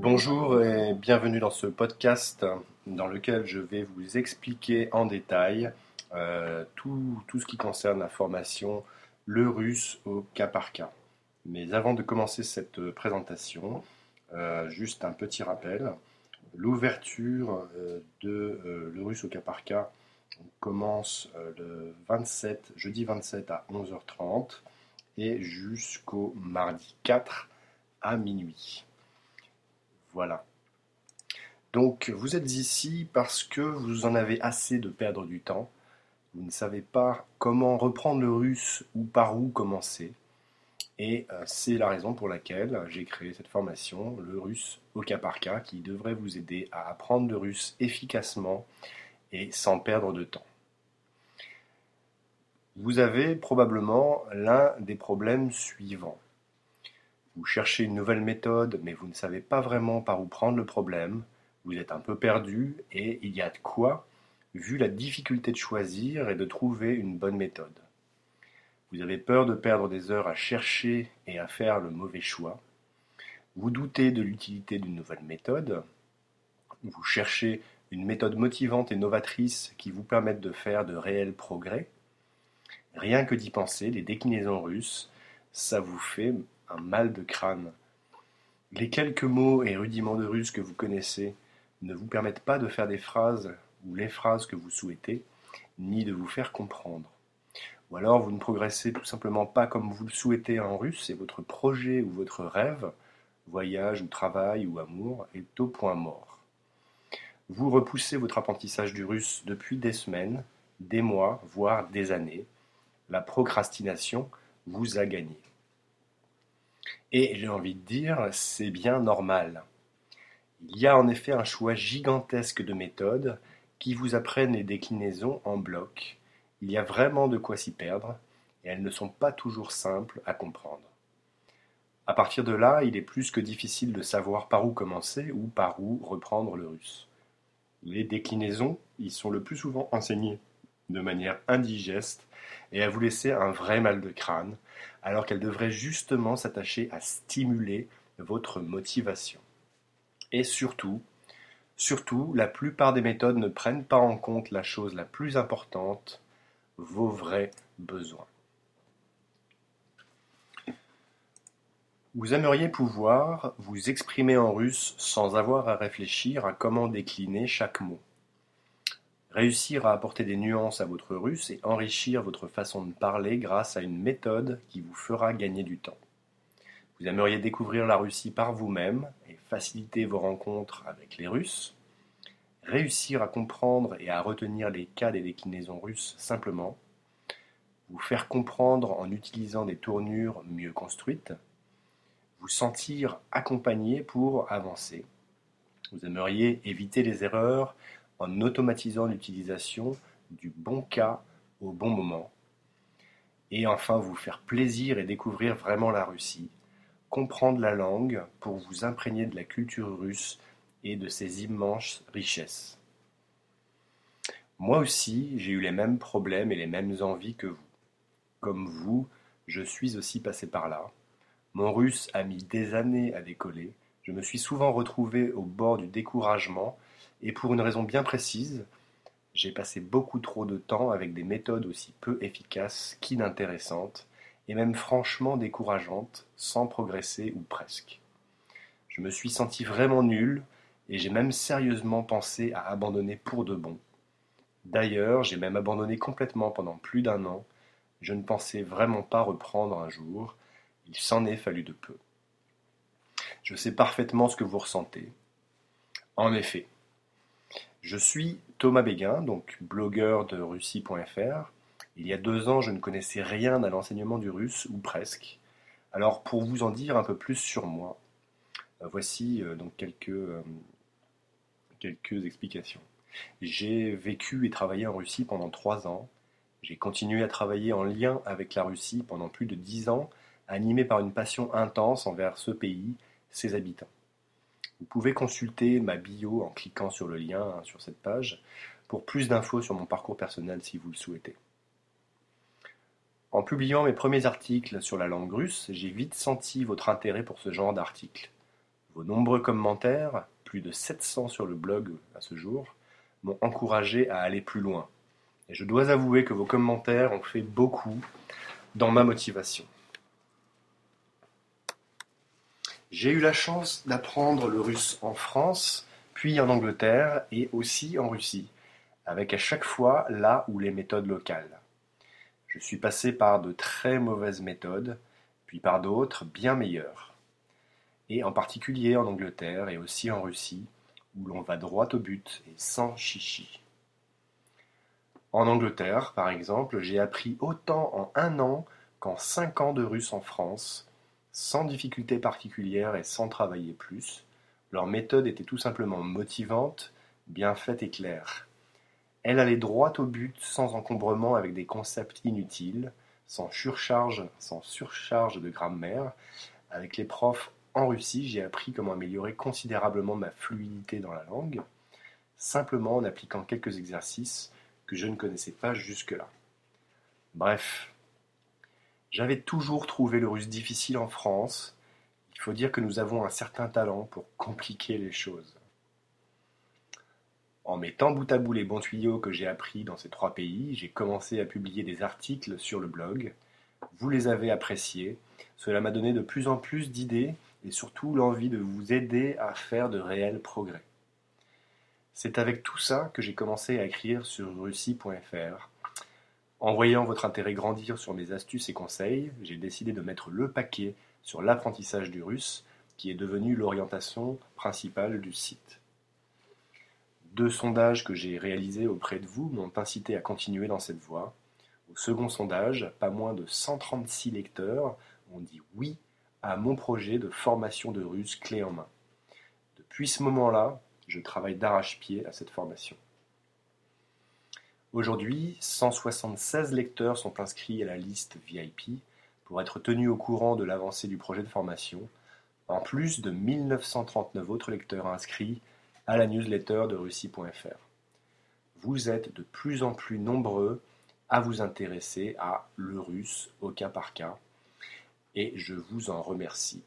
Bonjour et bienvenue dans ce podcast dans lequel je vais vous expliquer en détail tout ce qui concerne la formation le russe au cas par cas. Mais avant de commencer cette présentation, juste un petit rappel. L'ouverture de le russe au cas par cas commence le 27, jeudi 27 à 11h30 et jusqu'au mardi 4 à minuit. Voilà. Donc vous êtes ici parce que vous en avez assez de perdre du temps. Vous ne savez pas comment reprendre le russe ou par où commencer. Et c'est la raison pour laquelle j'ai créé cette formation, le russe au cas par cas, qui devrait vous aider à apprendre le russe efficacement et sans perdre de temps. Vous avez probablement l'un des problèmes suivants. Vous cherchez une nouvelle méthode, mais vous ne savez pas vraiment par où prendre le problème. Vous êtes un peu perdu et il y a de quoi, vu la difficulté de choisir et de trouver une bonne méthode. Vous avez peur de perdre des heures à chercher et à faire le mauvais choix. Vous doutez de l'utilité d'une nouvelle méthode. Vous cherchez une méthode motivante et novatrice qui vous permette de faire de réels progrès. Rien que d'y penser, les déclinaisons russes, ça vous fait un mal de crâne. Les quelques mots et rudiments de russe que vous connaissez ne vous permettent pas de faire des phrases ou les phrases que vous souhaitez, ni de vous faire comprendre. Ou alors vous ne progressez tout simplement pas comme vous le souhaitez en russe et votre projet ou votre rêve, voyage ou travail ou amour, est au point mort. Vous repoussez votre apprentissage du russe depuis des semaines, des mois, voire des années. La procrastination vous a gagné. Et j'ai envie de dire, c'est bien normal. Il y a en effet un choix gigantesque de méthodes qui vous apprennent les déclinaisons en bloc. Il y a vraiment de quoi s'y perdre, et elles ne sont pas toujours simples à comprendre. À partir de là, il est plus que difficile de savoir par où commencer ou par où reprendre le russe. Les déclinaisons y sont le plus souvent enseignées de manière indigeste et à vous laisser un vrai mal de crâne, alors qu'elles devraient justement s'attacher à stimuler votre motivation. Et surtout, la plupart des méthodes ne prennent pas en compte la chose la plus importante, vos vrais besoins. Vous aimeriez pouvoir vous exprimer en russe sans avoir à réfléchir à comment décliner chaque mot. Réussir à apporter des nuances à votre russe et enrichir votre façon de parler grâce à une méthode qui vous fera gagner du temps. Vous aimeriez découvrir la Russie par vous-même et faciliter vos rencontres avec les Russes. Réussir à comprendre et à retenir les cas des déclinaisons russes simplement. Vous faire comprendre en utilisant des tournures mieux construites. Vous sentir accompagné pour avancer. Vous aimeriez éviter les erreurs en automatisant l'utilisation du bon cas au bon moment. Et enfin, vous faire plaisir et découvrir vraiment la Russie. Comprendre la langue pour vous imprégner de la culture russe et de ses immenses richesses. Moi aussi, j'ai eu les mêmes problèmes et les mêmes envies que vous. Comme vous, je suis aussi passé par là. Mon russe a mis des années à décoller. Je me suis souvent retrouvé au bord du découragement et pour une raison bien précise, j'ai passé beaucoup trop de temps avec des méthodes aussi peu efficaces qu'inintéressantes et même franchement décourageantes, sans progresser ou presque. Je me suis senti vraiment nul et j'ai même sérieusement pensé à abandonner pour de bon. D'ailleurs, j'ai même abandonné complètement pendant plus d'un an. Je ne pensais vraiment pas reprendre un jour. Il s'en est fallu de peu. Je sais parfaitement ce que vous ressentez. En effet, je suis Thomas Béguin, donc blogueur de Russie.fr. Il y a 2 ans, je ne connaissais rien à l'enseignement du russe, ou presque. Alors, pour vous en dire un peu plus sur moi, voici donc quelques explications. J'ai vécu et travaillé en Russie pendant 3 ans. J'ai continué à travailler en lien avec la Russie pendant plus de 10 ans, animé par une passion intense envers ce pays, ses habitants. Vous pouvez consulter ma bio en cliquant sur le lien sur cette page pour plus d'infos sur mon parcours personnel si vous le souhaitez. En publiant mes premiers articles sur la langue russe, j'ai vite senti votre intérêt pour ce genre d'articles. Vos nombreux commentaires, plus de 700 sur le blog à ce jour, m'ont encouragé à aller plus loin. Et je dois avouer que vos commentaires ont fait beaucoup dans ma motivation. J'ai eu la chance d'apprendre le russe en France, puis en Angleterre et aussi en Russie, avec à chaque fois là où les méthodes locales. Je suis passé par de très mauvaises méthodes, puis par d'autres bien meilleures. Et en particulier en Angleterre et aussi en Russie, où l'on va droit au but et sans chichi. En Angleterre, par exemple, j'ai appris autant en 1 an qu'en 5 ans de russe en France, sans difficulté particulière et sans travailler plus. Leur méthode était tout simplement motivante, bien faite et claire. Elle allait droit au but sans encombrement avec des concepts inutiles, sans surcharge de grammaire. Avec les profs en Russie, j'ai appris comment améliorer considérablement ma fluidité dans la langue, simplement en appliquant quelques exercices que je ne connaissais pas jusque-là. Bref, j'avais toujours trouvé le russe difficile en France. Il faut dire que nous avons un certain talent pour compliquer les choses. En mettant bout à bout les bons tuyaux que j'ai appris dans ces 3 pays, j'ai commencé à publier des articles sur le blog. Vous les avez appréciés. Cela m'a donné de plus en plus d'idées et surtout l'envie de vous aider à faire de réels progrès. C'est avec tout ça que j'ai commencé à écrire sur russie.fr. En voyant votre intérêt grandir sur mes astuces et conseils, j'ai décidé de mettre le paquet sur l'apprentissage du russe, qui est devenu l'orientation principale du site. 2 sondages que j'ai réalisés auprès de vous m'ont incité à continuer dans cette voie. Au second sondage, pas moins de 136 lecteurs ont dit oui à mon projet de formation de russe clé en main. Depuis ce moment-là, je travaille d'arrache-pied à cette formation. Aujourd'hui, 176 lecteurs sont inscrits à la liste VIP pour être tenus au courant de l'avancée du projet de formation, en plus de 1939 autres lecteurs inscrits à la newsletter de Russie.fr. Vous êtes de plus en plus nombreux à vous intéresser à le russe au cas par cas, et je vous en remercie.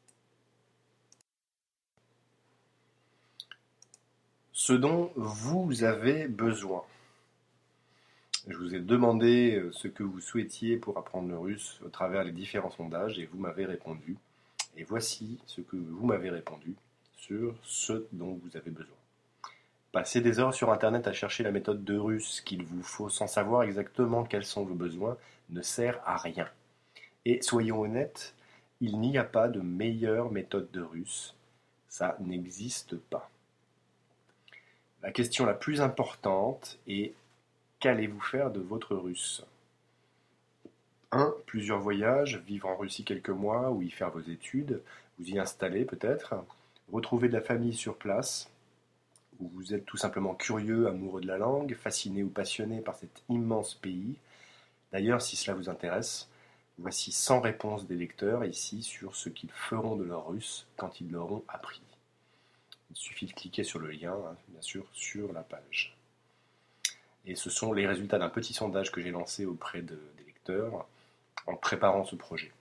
Ce dont vous avez besoin. Je vous ai demandé ce que vous souhaitiez pour apprendre le russe au travers les différents sondages et vous m'avez répondu. Et voici ce que vous m'avez répondu sur ce dont vous avez besoin. Passer des heures sur Internet à chercher la méthode de russe qu'il vous faut sans savoir exactement quels sont vos besoins ne sert à rien. Et soyons honnêtes, il n'y a pas de meilleure méthode de russe. Ça n'existe pas. La question la plus importante est: qu'allez-vous faire de votre russe? 1. Plusieurs voyages, vivre en Russie quelques mois ou y faire vos études, vous y installer peut-être, retrouver de la famille sur place, ou vous êtes tout simplement curieux, amoureux de la langue, fasciné ou passionné par cet immense pays. D'ailleurs, si cela vous intéresse, voici 100 réponses des lecteurs ici sur ce qu'ils feront de leur russe quand ils l'auront appris. Il suffit de cliquer sur le lien, bien sûr, sur la page. Et ce sont les résultats d'un petit sondage que j'ai lancé auprès des lecteurs en préparant ce projet.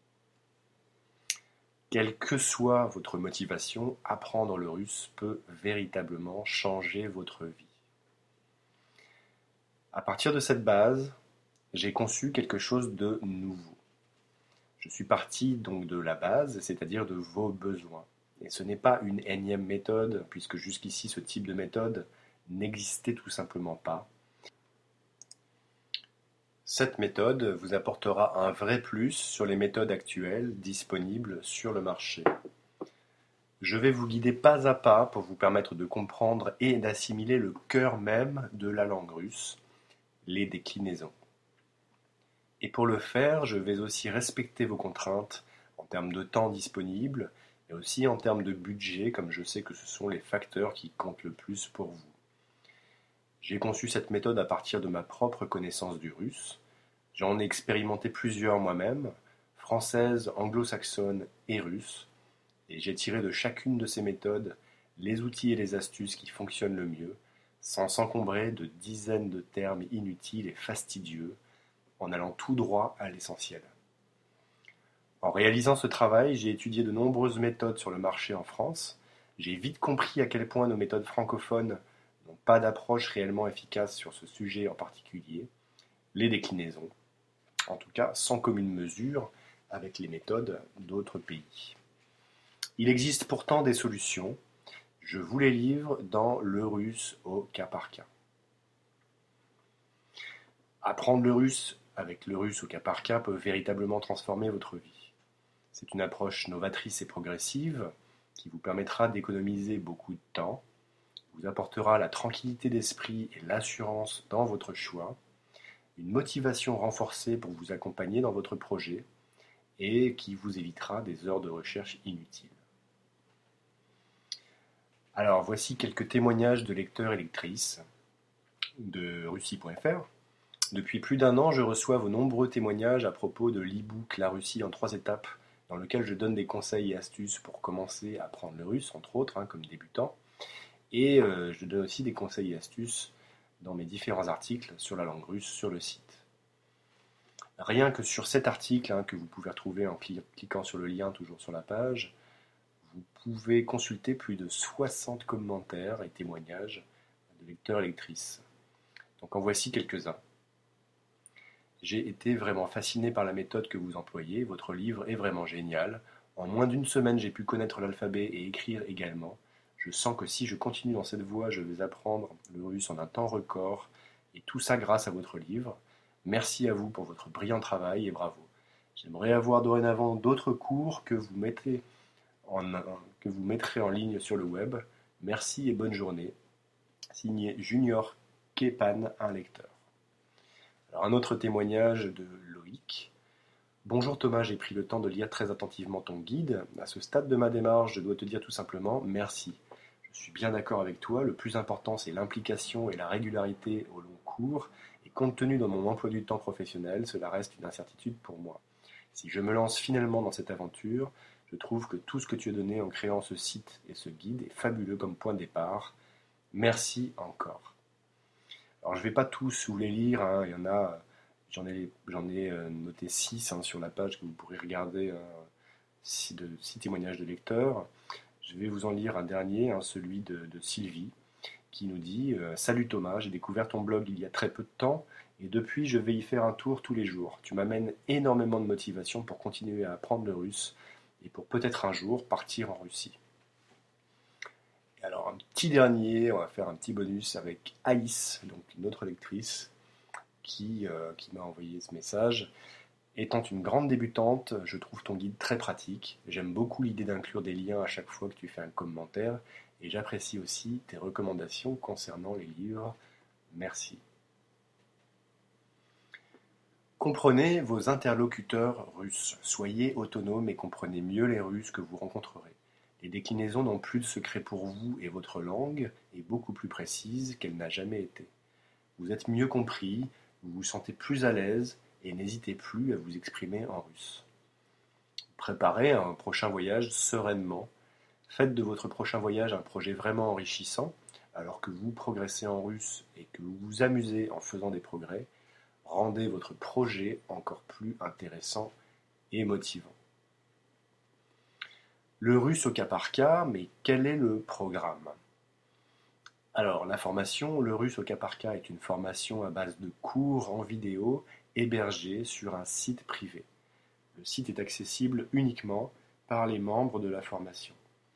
Quelle que soit votre motivation, apprendre le russe peut véritablement changer votre vie. À partir de cette base, j'ai conçu quelque chose de nouveau. Je suis parti donc de la base, c'est-à-dire de vos besoins. Et ce n'est pas une énième méthode, puisque jusqu'ici ce type de méthode n'existait tout simplement pas. Cette méthode vous apportera un vrai plus sur les méthodes actuelles disponibles sur le marché. Je vais vous guider pas à pas pour vous permettre de comprendre et d'assimiler le cœur même de la langue russe, les déclinaisons. Et pour le faire, je vais aussi respecter vos contraintes en termes de temps disponible, mais aussi en termes de budget, comme je sais que ce sont les facteurs qui comptent le plus pour vous. J'ai conçu cette méthode à partir de ma propre connaissance du russe. J'en ai expérimenté plusieurs moi-même, française, anglo-saxonne et russe, et j'ai tiré de chacune de ces méthodes les outils et les astuces qui fonctionnent le mieux, sans s'encombrer de dizaines de termes inutiles et fastidieux, en allant tout droit à l'essentiel. En réalisant ce travail, j'ai étudié de nombreuses méthodes sur le marché en France. J'ai vite compris à quel point nos méthodes francophones n'ont pas d'approche réellement efficace sur ce sujet en particulier, les déclinaisons, en tout cas sans commune mesure avec les méthodes d'autres pays. Il existe pourtant des solutions. Je vous les livre dans le russe au cas par cas. Apprendre le russe avec le russe au cas par cas peut véritablement transformer votre vie. C'est une approche novatrice et progressive qui vous permettra d'économiser beaucoup de temps, vous apportera la tranquillité d'esprit et l'assurance dans votre choix, une motivation renforcée pour vous accompagner dans votre projet et qui vous évitera des heures de recherche inutiles. Alors voici quelques témoignages de lecteurs et lectrices de Russie.fr. Depuis plus d'un an, je reçois vos nombreux témoignages à propos de l'e-book La Russie en 3 étapes, dans lequel je donne des conseils et astuces pour commencer à apprendre le russe, entre autres, comme débutant. Et je donne aussi des conseils et astuces dans mes différents articles sur la langue russe sur le site. Rien que sur cet article, que vous pouvez retrouver en cliquant sur le lien toujours sur la page, vous pouvez consulter plus de 60 commentaires et témoignages de lecteurs et lectrices. Donc en voici quelques-uns. J'ai été vraiment fasciné par la méthode que vous employez, votre livre est vraiment génial. En moins d'une semaine, j'ai pu connaître l'alphabet et écrire également. Je sens que si je continue dans cette voie, je vais apprendre le russe en un temps record, et tout ça grâce à votre livre. Merci à vous pour votre brillant travail et bravo. J'aimerais avoir dorénavant d'autres cours que vous mettrez en ligne sur le web. Merci et bonne journée. Signé Junior Kepan, un lecteur. Alors un autre témoignage de Loïc. Bonjour Thomas, j'ai pris le temps de lire très attentivement ton guide. À ce stade de ma démarche, je dois te dire tout simplement merci. Je suis bien d'accord avec toi, le plus important c'est l'implication et la régularité au long cours, et compte tenu de mon emploi du temps professionnel, cela reste une incertitude pour moi. Si je me lance finalement dans cette aventure, je trouve que tout ce que tu as donné en créant ce site et ce guide est fabuleux comme point de départ. Merci encore. Alors je ne vais pas tous vous les lire, il y en a, j'en ai noté 6 sur la page que vous pourrez regarder, 6 témoignages de lecteurs. Je vais vous en lire un dernier, celui de Sylvie, qui nous dit Salut Thomas, j'ai découvert ton blog il y a très peu de temps, et depuis je vais y faire un tour tous les jours. Tu m'amènes énormément de motivation pour continuer à apprendre le russe, et pour peut-être un jour partir en Russie. Et alors un petit dernier, on va faire un petit bonus avec Alice, donc une autre lectrice, qui m'a envoyé ce message. Étant une grande débutante, je trouve ton guide très pratique. J'aime beaucoup l'idée d'inclure des liens à chaque fois que tu fais un commentaire, et j'apprécie aussi tes recommandations concernant les livres. Merci. Comprenez vos interlocuteurs russes. Soyez autonome et comprenez mieux les Russes que vous rencontrerez. Les déclinaisons n'ont plus de secret pour vous et votre langue est beaucoup plus précise qu'elle n'a jamais été. Vous êtes mieux compris, vous vous sentez plus à l'aise et n'hésitez plus à vous exprimer en russe. Préparez un prochain voyage sereinement. Faites de votre prochain voyage un projet vraiment enrichissant, alors que vous progressez en russe et que vous vous amusez en faisant des progrès. Rendez votre projet encore plus intéressant et motivant. Le russe au cas par cas, mais quel est le programme ? Alors, la formation, le russe au cas par cas est une formation à base de cours en vidéo hébergés sur un site privé. Le site est accessible uniquement par les membres de la formation.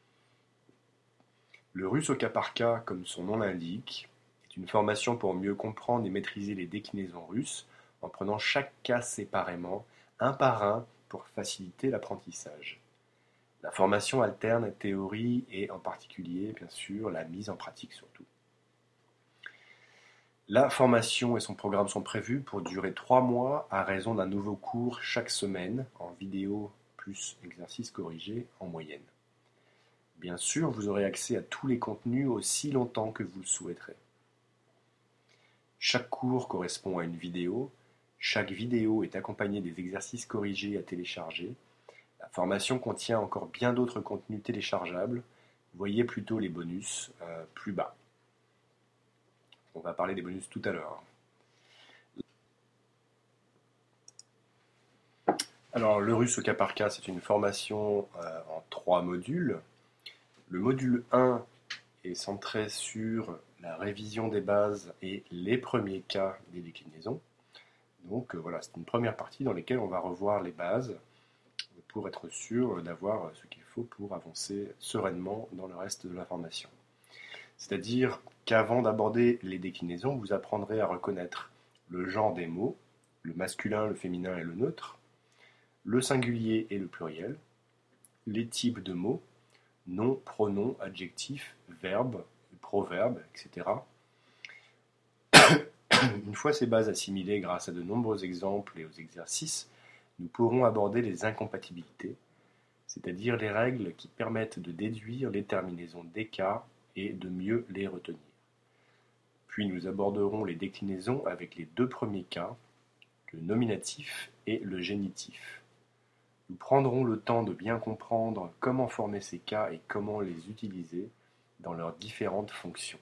Le russe au cas par cas, comme son nom l'indique, est une formation pour mieux comprendre et maîtriser les déclinaisons russes en prenant chaque cas séparément, un par un, pour faciliter l'apprentissage. La formation alterne théorie et en particulier, bien sûr, la mise en pratique surtout. La formation et son programme sont prévus pour durer 3 mois à raison d'un nouveau cours chaque semaine, en vidéo plus exercices corrigés en moyenne. Bien sûr, vous aurez accès à tous les contenus aussi longtemps que vous le souhaiterez. Chaque cours correspond à une vidéo. Chaque vidéo est accompagnée des exercices corrigés à télécharger. La formation contient encore bien d'autres contenus téléchargeables. Voyez plutôt les bonus plus bas. On va parler des bonus tout à l'heure. Alors, le russe au cas par cas, c'est une formation en 3 modules. Le module 1 est centré sur la révision des bases et les premiers cas des déclinaisons. Donc voilà, c'est une première partie dans laquelle on va revoir les bases pour être sûr d'avoir ce qu'il faut pour avancer sereinement dans le reste de la formation. C'est-à-dire qu'avant d'aborder les déclinaisons, vous apprendrez à reconnaître le genre des mots, le masculin, le féminin et le neutre, le singulier et le pluriel, les types de mots, nom, pronom, adjectif, verbe, proverbe, etc. Une fois ces bases assimilées grâce à de nombreux exemples et aux exercices, nous pourrons aborder les incompatibilités, c'est-à-dire les règles qui permettent de déduire les terminaisons des cas et de mieux les retenir. Puis nous aborderons les déclinaisons avec les 2 premiers cas, le nominatif et le génitif. Nous prendrons le temps de bien comprendre comment former ces cas et comment les utiliser dans leurs différentes fonctions.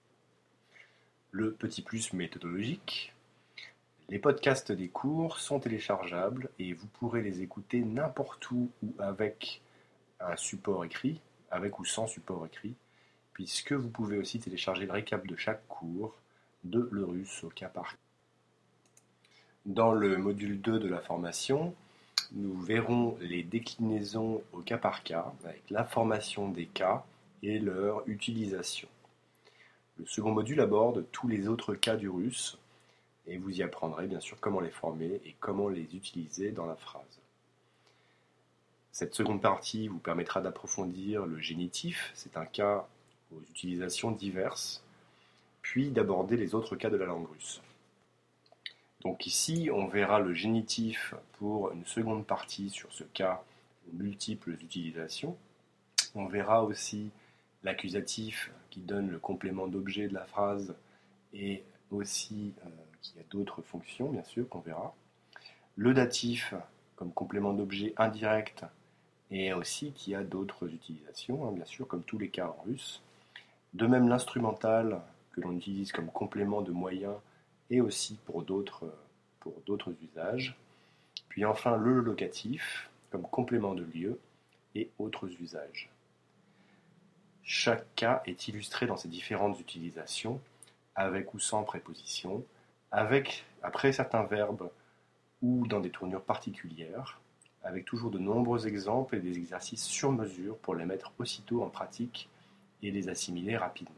Le petit plus méthodologique. Les podcasts des cours sont téléchargeables et vous pourrez les écouter n'importe où ou avec un support écrit, avec ou sans support écrit, puisque vous pouvez aussi télécharger le récap de chaque cours de le russe au cas par cas. Dans le module 2 de la formation, nous verrons les déclinaisons au cas par cas, avec la formation des cas et leur utilisation. Le second module aborde tous les autres cas du russe, et vous y apprendrez bien sûr comment les former et comment les utiliser dans la phrase. Cette seconde partie vous permettra d'approfondir le génitif, c'est un cas aux utilisations diverses, puis d'aborder les autres cas de la langue russe. Donc ici, on verra le génitif pour une seconde partie sur ce cas aux multiples utilisations. On verra aussi l'accusatif qui donne le complément d'objet de la phrase et aussi qui a d'autres fonctions, bien sûr, qu'on verra. Le datif comme complément d'objet indirect et aussi qui a d'autres utilisations, bien sûr, comme tous les cas en russe. De même l'instrumental que l'on utilise comme complément de moyen et aussi pour d'autres usages. Puis enfin le locatif comme complément de lieu et autres usages. Chaque cas est illustré dans ses différentes utilisations, avec ou sans préposition, après certains verbes ou dans des tournures particulières, avec toujours de nombreux exemples et des exercices sur mesure pour les mettre aussitôt en pratique et les assimiler rapidement.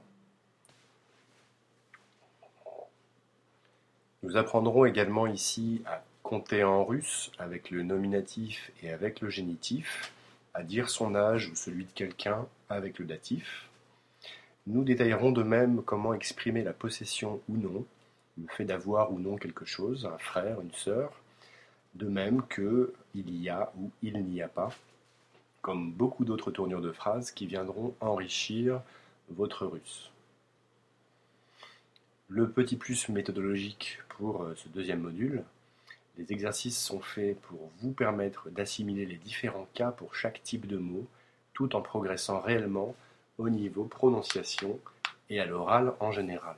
Nous apprendrons également ici à compter en russe avec le nominatif et avec le génitif, à dire son âge ou celui de quelqu'un avec le datif. Nous détaillerons de même comment exprimer la possession ou non, le fait d'avoir ou non quelque chose, un frère, une sœur, de même que il y a ou il n'y a pas, comme beaucoup d'autres tournures de phrases qui viendront enrichir votre russe. Le petit plus méthodologique pour ce deuxième module, les exercices sont faits pour vous permettre d'assimiler les différents cas pour chaque type de mot, tout en progressant réellement au niveau prononciation et à l'oral en général.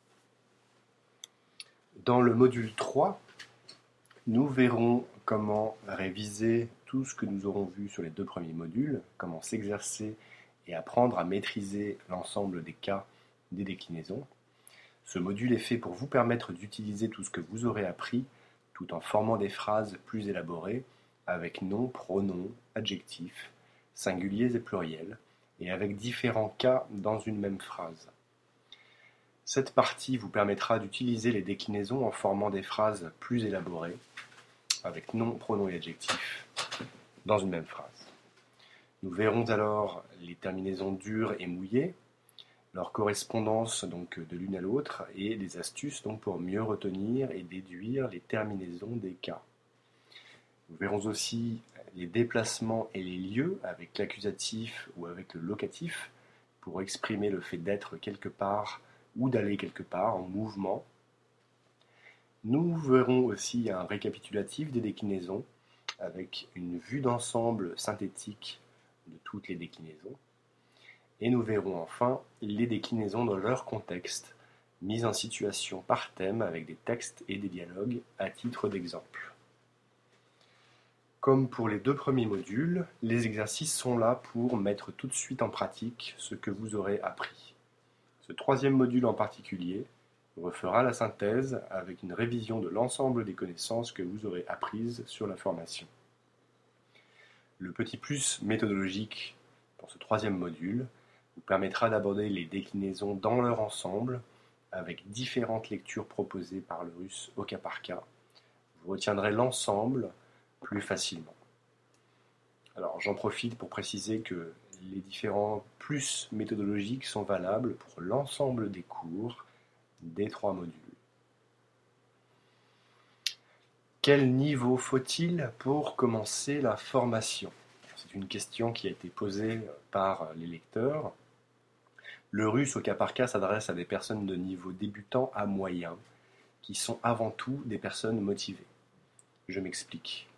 Dans le module 3, nous verrons comment réviser tout ce que nous aurons vu sur les 2 premiers modules, comment s'exercer et apprendre à maîtriser l'ensemble des cas des déclinaisons. Ce module est fait pour vous permettre d'utiliser tout ce que vous aurez appris tout en formant des phrases plus élaborées avec nom, pronom, adjectifs, singuliers et pluriels, et avec différents cas dans une même phrase. Cette partie vous permettra d'utiliser les déclinaisons en formant des phrases plus élaborées, avec nom, pronom et adjectifs, dans une même phrase. Nous verrons alors les terminaisons dures et mouillées, leur correspondance donc de l'une à l'autre, et des astuces donc pour mieux retenir et déduire les terminaisons des cas. Nous verrons aussi les déplacements et les lieux avec l'accusatif ou avec le locatif pour exprimer le fait d'être quelque part ou d'aller quelque part en mouvement. Nous verrons aussi un récapitulatif des déclinaisons avec une vue d'ensemble synthétique de toutes les déclinaisons. Et nous verrons enfin les déclinaisons dans leur contexte, mises en situation par thème avec des textes et des dialogues à titre d'exemple. Comme pour les 2 premiers modules, les exercices sont là pour mettre tout de suite en pratique ce que vous aurez appris. Ce 3e module en particulier refera la synthèse avec une révision de l'ensemble des connaissances que vous aurez apprises sur la formation. Le petit plus méthodologique pour ce 3e module vous permettra d'aborder les déclinaisons dans leur ensemble avec différentes lectures proposées par le russe au cas par cas. Vous retiendrez l'ensemble plus facilement. Alors j'en profite pour préciser que les différents plus méthodologiques sont valables pour l'ensemble des cours des 3 modules. Quel niveau faut-il pour commencer la formation? C'est une question qui a été posée par les lecteurs. Le russe au cas par cas s'adresse à des personnes de niveau débutant à moyen, qui sont avant tout des personnes motivées. Je m'explique.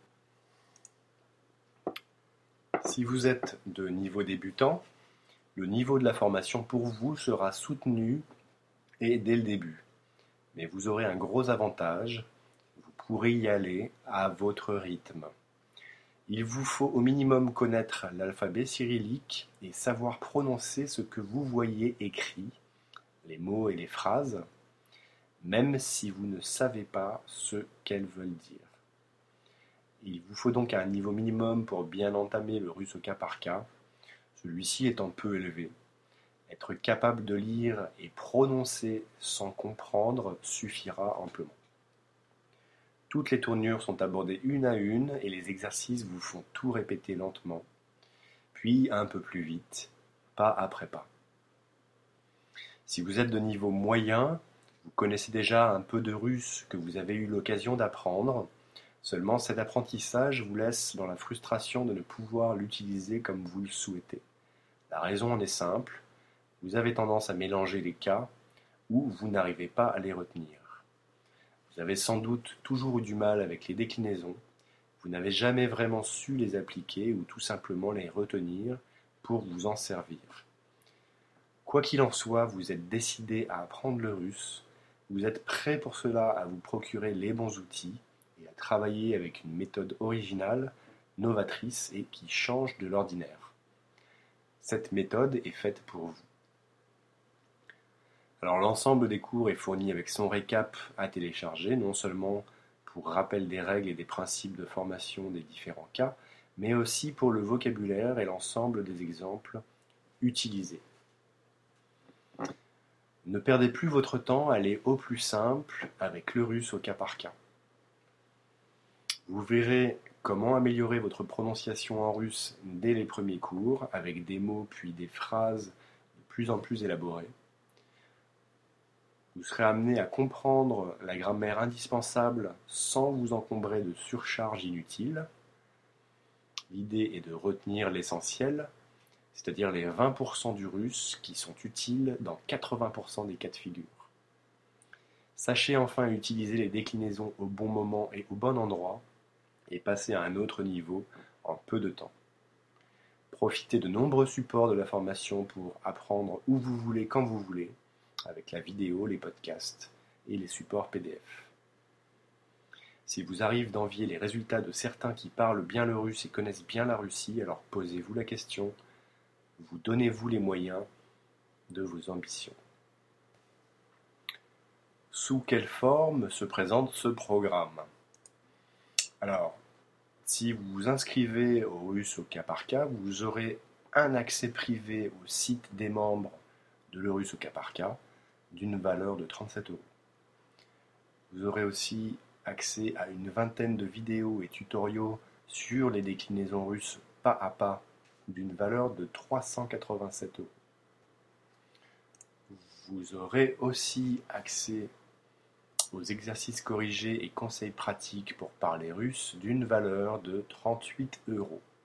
Si vous êtes de niveau débutant, le niveau de la formation pour vous sera soutenu et dès le début. Mais vous aurez un gros avantage, vous pourrez y aller à votre rythme. Il vous faut au minimum connaître l'alphabet cyrillique et savoir prononcer ce que vous voyez écrit, les mots et les phrases, même si vous ne savez pas ce qu'elles veulent dire. Il vous faut donc un niveau minimum pour bien entamer le russe au cas par cas, celui-ci étant peu élevé. Être capable de lire et prononcer sans comprendre suffira amplement. Toutes les tournures sont abordées une à une et les exercices vous font tout répéter lentement, puis un peu plus vite, pas après pas. Si vous êtes de niveau moyen, vous connaissez déjà un peu de russe que vous avez eu l'occasion d'apprendre, seulement cet apprentissage vous laisse dans la frustration de ne pouvoir l'utiliser comme vous le souhaitez. La raison en est simple, vous avez tendance à mélanger les cas ou vous n'arrivez pas à les retenir. Vous avez sans doute toujours eu du mal avec les déclinaisons, vous n'avez jamais vraiment su les appliquer ou tout simplement les retenir pour vous en servir. Quoi qu'il en soit, vous êtes décidé à apprendre le russe, vous êtes prêt pour cela à vous procurer les bons outils et à travailler avec une méthode originale, novatrice et qui change de l'ordinaire. Cette méthode est faite pour vous. Alors l'ensemble des cours est fourni avec son récap à télécharger, non seulement pour rappel des règles et des principes de formation des différents cas, mais aussi pour le vocabulaire et l'ensemble des exemples utilisés. Ne perdez plus votre temps, allez au plus simple avec le russe au cas par cas. Vous verrez comment améliorer votre prononciation en russe dès les premiers cours, avec des mots puis des phrases de plus en plus élaborées. Vous serez amené à comprendre la grammaire indispensable sans vous encombrer de surcharges inutiles. L'idée est de retenir l'essentiel, c'est-à-dire les 20% du russe qui sont utiles dans 80% des cas de figure. Sachez enfin utiliser les déclinaisons au bon moment et au bon endroit et passer à un autre niveau en peu de temps. Profitez de nombreux supports de la formation pour apprendre où vous voulez, quand vous voulez, avec la vidéo, les podcasts et les supports PDF. S'il vous arrive d'envier les résultats de certains qui parlent bien le russe et connaissent bien la Russie, alors posez-vous la question, vous donnez-vous les moyens de vos ambitions. Sous quelle forme se présente ce programme? Alors, si vous vous inscrivez au russe au cas par cas, vous aurez un accès privé au site des membres de le russe au cas par cas, d'une valeur de 37 €. Vous aurez aussi accès à une vingtaine de vidéos et tutoriaux sur les déclinaisons russes pas à pas d'une valeur de 387 €. Vous aurez aussi accès aux exercices corrigés et conseils pratiques pour parler russe d'une valeur de 38 €.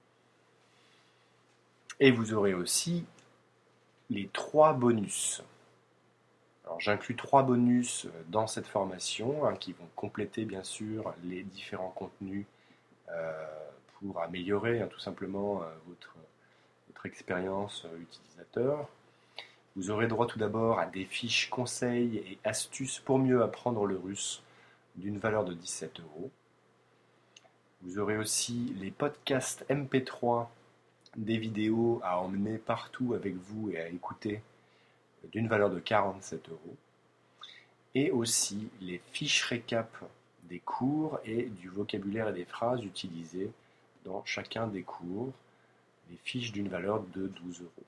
Et vous aurez aussi les 3 bonus. Alors j'inclus 3 bonus dans cette formation qui vont compléter bien sûr les différents contenus pour améliorer tout simplement votre expérience utilisateur. Vous aurez droit tout d'abord à des fiches conseils et astuces pour mieux apprendre le russe d'une valeur de 17 €. Vous aurez aussi les podcasts MP3, des vidéos à emmener partout avec vous et à écouter d'une valeur de 47 euros. Et aussi les fiches récap des cours et du vocabulaire et des phrases utilisées dans chacun des cours, les fiches d'une valeur de 12 euros.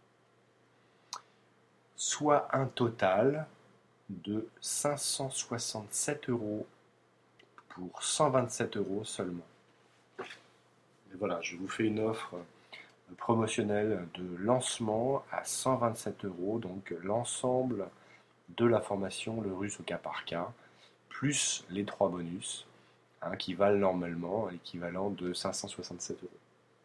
Soit un total de 567 euros pour 127 euros seulement. Et voilà, je vous fais une offre promotionnelle de lancement à 127 euros, donc l'ensemble de la formation, le russe au cas par cas, plus les 3 bonus, qui valent normalement l'équivalent de 567 euros.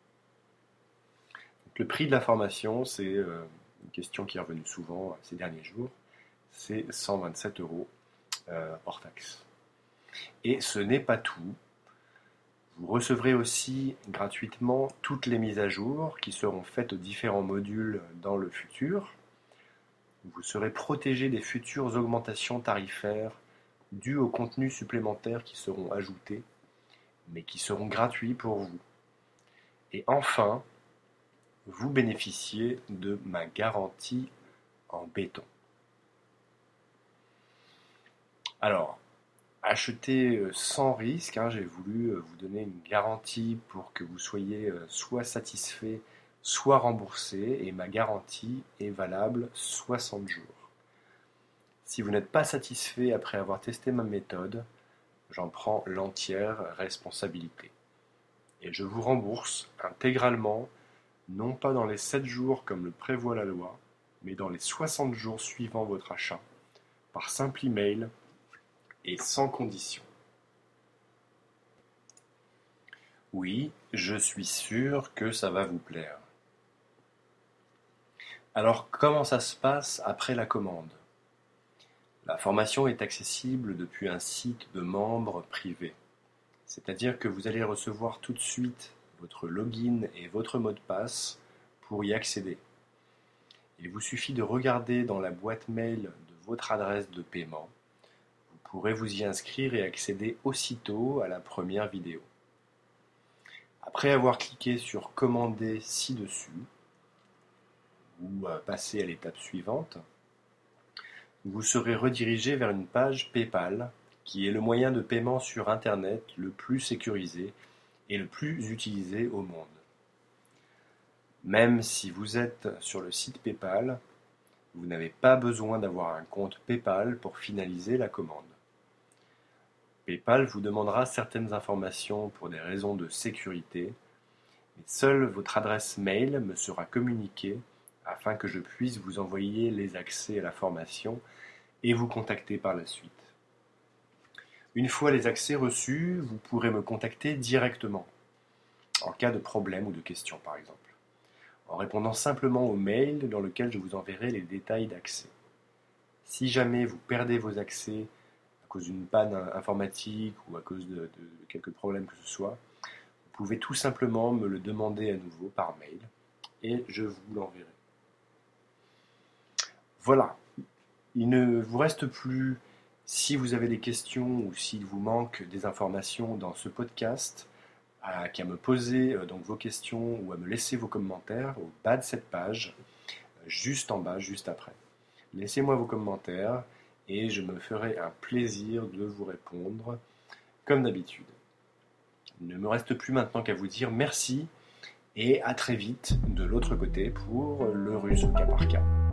Donc, le prix de la formation, c'est une question qui est revenue souvent ces derniers jours, c'est 127 euros hors taxe. Et ce n'est pas tout. Vous recevrez aussi gratuitement toutes les mises à jour qui seront faites aux différents modules dans le futur. Vous serez protégé des futures augmentations tarifaires dues aux contenus supplémentaires qui seront ajoutés, mais qui seront gratuits pour vous. Et enfin, vous bénéficiez de ma garantie en béton. Alors, achetez sans risque, j'ai voulu vous donner une garantie pour que vous soyez soit satisfait, soit remboursé, et ma garantie est valable 60 jours. Si vous n'êtes pas satisfait après avoir testé ma méthode, j'en prends l'entière responsabilité. Et je vous rembourse intégralement, non pas dans les 7 jours comme le prévoit la loi, mais dans les 60 jours suivant votre achat, par simple email, et sans condition. Oui, je suis sûr que ça va vous plaire. Alors, comment ça se passe après la commande? La formation est accessible depuis un site de membres privés. C'est-à-dire que vous allez recevoir tout de suite votre login et votre mot de passe pour y accéder. Il vous suffit de regarder dans la boîte mail de votre adresse de paiement. Vous pourrez vous y inscrire et accéder aussitôt à la première vidéo. Après avoir cliqué sur commander ci-dessus, ou passer à l'étape suivante, vous serez redirigé vers une page PayPal qui est le moyen de paiement sur Internet le plus sécurisé et le plus utilisé au monde. Même si vous êtes sur le site PayPal, vous n'avez pas besoin d'avoir un compte PayPal pour finaliser la commande. PayPal vous demandera certaines informations pour des raisons de sécurité, mais seule votre adresse mail me sera communiquée afin que je puisse vous envoyer les accès à la formation et vous contacter par la suite. Une fois les accès reçus, vous pourrez me contacter directement, en cas de problème ou de question par exemple, en répondant simplement au mail dans lequel je vous enverrai les détails d'accès. Si jamais vous perdez vos accès à cause d'une panne informatique ou à cause de quelques problèmes que ce soit, vous pouvez tout simplement me le demander à nouveau par mail et je vous l'enverrai. Voilà, il ne vous reste plus, si vous avez des questions ou s'il vous manque des informations dans ce podcast, qu'à me poser donc vos questions ou à me laisser vos commentaires au bas de cette page, juste en bas, juste après. Laissez-moi vos commentaires et je me ferai un plaisir de vous répondre comme d'habitude. Il ne me reste plus maintenant qu'à vous dire merci et à très vite de l'autre côté pour le russe au cas par cas.